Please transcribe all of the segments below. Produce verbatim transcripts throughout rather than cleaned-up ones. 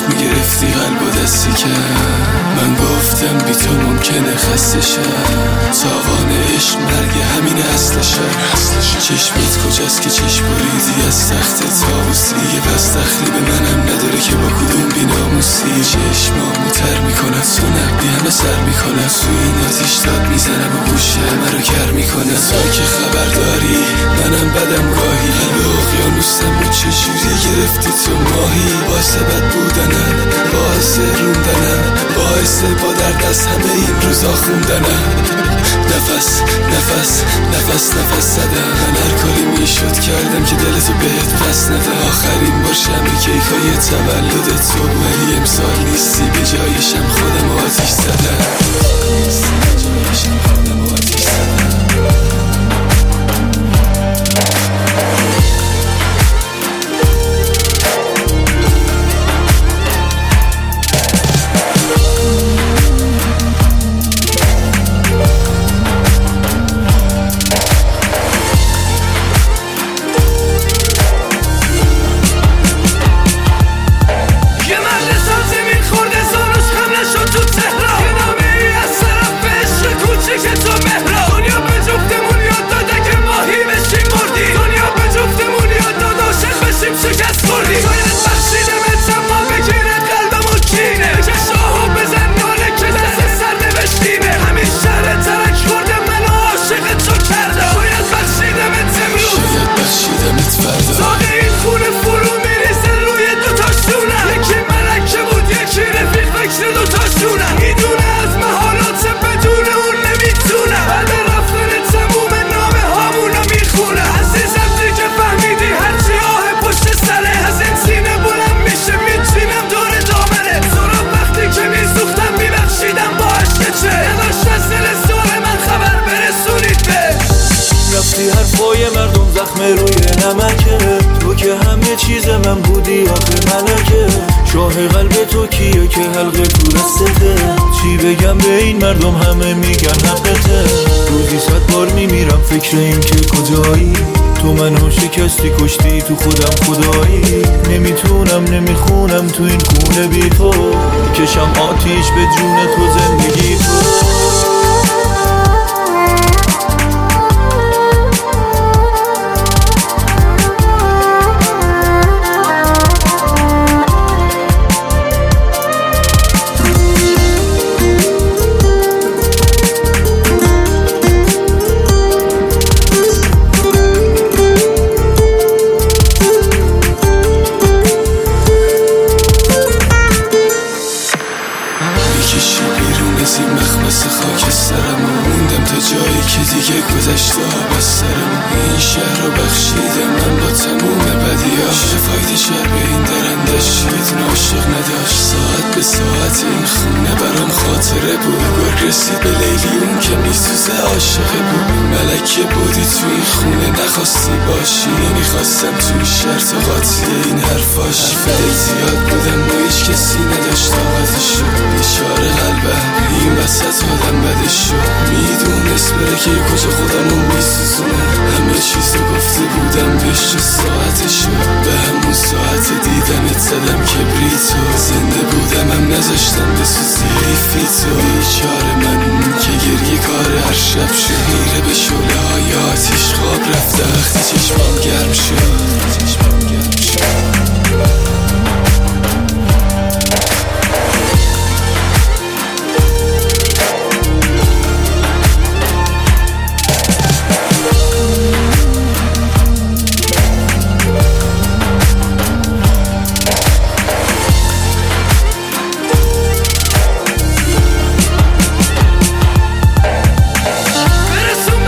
دست میگرفتی قلب و دستی کرد. من گفتم بی تو ممکنه خسته شد. تاوان عشق مرگ همین اصلشه. چشمت کجاست که چشم بریدی از تخت طاووسی؟ یه پس دخلی به منم نداره که با کدوم بیناموسی. چشمامو تر میکنه تو نقبی همه سر میکنه. تو این آتیش داد میزنم و گوشه همه رو گر میکنه. تو که خبر داری منم بدم گاهی. قلب اقیانوسم و چجوری گرفتی تو ماهی. باعث بد بودنم، باعث روندنم، باعث با درد از همه این روزا خوندنم. نفس نفس نفس نفس زدم. من هر کاری میشد کردم که دلتو بهت پس نده. آخرین بار شب کیکای تولد تو، ولی امسال نیستی به جایشم خودم آتیش زدم. نیستی به جایشم خودم آتیش زدم. حرفای مردم زخم روی نمکه. تو که همه چیز من بودی آخه ملکه. شاه قلب تو کیه که حلقه تو دستته؟ چی بگم به این مردم همه میگن حقته. روزی صد بار میمیرم فکر این که کجایی. تو منو شکستی کشتی تو خودم خدایی. نمیتونم نمیخونم تو این خونه بی تو. کشم آتیش به جون تو زندگی تو. میکشی بیرون از این مخمس خاکسترم و موندم تا جایی که دیگه گذشته ها بسترم. این شهر رو بخشیدم من با تموم بدیاش. فایده شهر به این درندش یه دونه عاشق نداشت. ساعت به ساعت این خونه برام خاطره بود. گرگ رسید به لیلی اون که میسوزه عاشقه بود. ملکه بودی تو این خونه نخواستی باشی. نمیخواستم توی شهر تا قاطی این حرفاش. حرف دل زیاد بودم و هیچ کسی نداشت طاقتشو. بیچاره قلبم این وسط آدم بدش شد. میدونست بره که کجا خودمو میسوزونه. همه چیز رو گفته بودم بهش و ساعتشو. به همون ساعت دیدمت زدم کبریتو. زنده بودم هم نذاشتم بسوزی حیفی تو. بیچاره من که گریه کار هر شب شد. میره به شعله های آتیش خواب رفته وقتی چشمام گرم شد. چشمام گرم شد.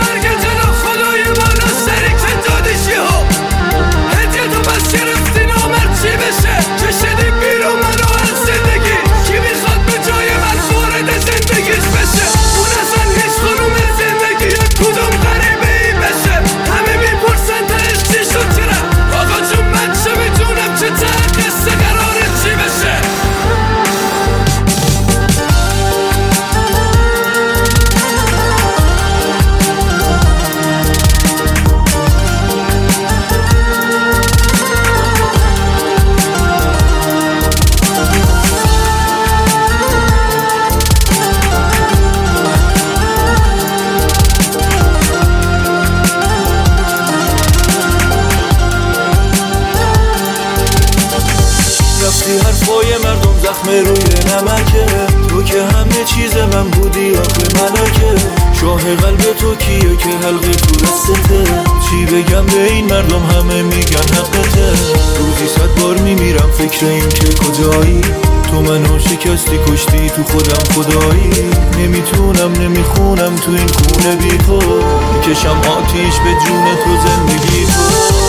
گرفتی نام زخم روی نمکه، تو که همه چیز من بودی آخه ملکه. شاه قلب تو کیه که حلقه تو دستته؟ چی بگم به این مردم همه میگن حقته. روزی صد بار میمیرم فکر این که کجایی، تو منو شکستی کشتی تو خودم خدایی. نمیتونم نمیخونم تو این خونه بی تو، میکشم آتیش به جون تو زندگی تو.